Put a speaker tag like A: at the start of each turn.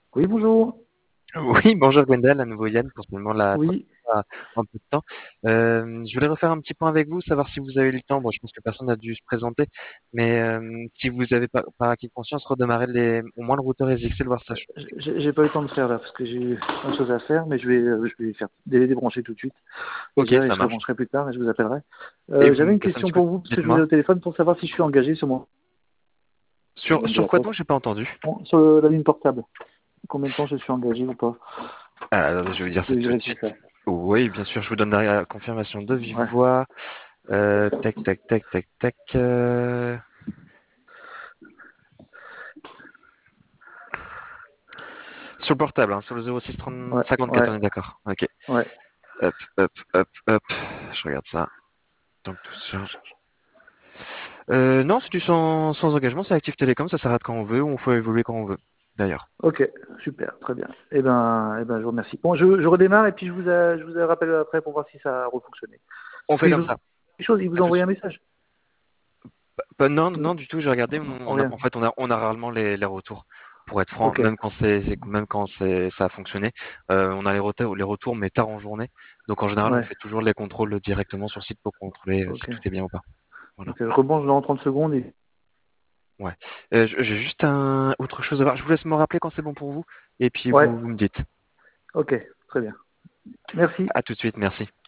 A: Oui, bonjour.
B: Oui, bonjour Gwendal, à nouveau Yann pour finalement la
A: Oui,
B: première fois en peu de temps. Je voulais refaire un petit point avec vous, savoir si vous avez eu le temps. Bon, je pense que personne n'a dû se présenter, mais si vous avez par acquis de conscience, redémarrer au moins le routeur SXL, voir ça.
A: j'ai pas eu le temps de faire là parce que j'ai eu plein de choses à faire, mais je vais faire débrancher tout de suite
B: Ok,
A: déjà et
B: ça
A: je
B: marche.
A: rebrancherai plus tard et je vous appellerai.
B: Et vous
A: J'avais
B: me
A: une
B: passez un
A: question
B: petit coup,
A: pour vous parce que je vous ai
B: dites-moi.
A: au téléphone pour savoir si je suis engagé sur mon
B: Sur
A: de la
B: quoi
A: poste,
B: donc, j'ai pas entendu.
A: sur la ligne portable. Combien de temps je suis engagé ou pas?
B: Alors, je vais vous dire
A: Je
B: ça
A: vais
B: tout de
A: vérifier
B: suite.
A: ça.
B: Oui, bien sûr, je vous donne la confirmation de vive
A: Ouais.
B: voix. Tac, tac, tac, tac, tac. Sur le portable, hein, sur le 06 30
A: Ouais,
B: 54,
A: ouais,
B: on est d'accord. Ok.
A: ouais.
B: Hop, hop, hop, hop. Je regarde ça. Donc tout se charge. Non, c'est du sans engagement, c'est Active Télécom, ça s'arrête quand on veut, ou on peut évoluer quand on veut, d'ailleurs.
A: Ok, super, très bien. Je vous remercie. Bon, je redémarre et puis je vous rappelle après pour voir si ça a refonctionné.
B: On
A: Est-ce
B: fait
A: qu'il
B: comme
A: vous
B: ça.
A: quelque chose, il vous
B: À
A: a
B: tout de
A: envoyé un
B: suite.
A: message?
B: Non, non, du tout, j'ai regardé,
A: Rien.
B: en fait, on a rarement les retours. Pour être franc,
A: Ok,
B: même quand ça a fonctionné, on a les retours, mais tard en journée. Donc en général, on
A: ouais,
B: fait toujours les contrôles directement sur site pour contrôler si
A: ok.
B: tout est bien ou pas. Voilà.
A: Ok, je rebranche dans 30 secondes et...
B: Ouais. J'ai juste autre chose à voir. Je vous laisse me rappeler quand c'est bon pour vous, et puis
A: Ouais,
B: vous me dites.
A: ok, très bien. Merci.
B: À tout de suite, merci.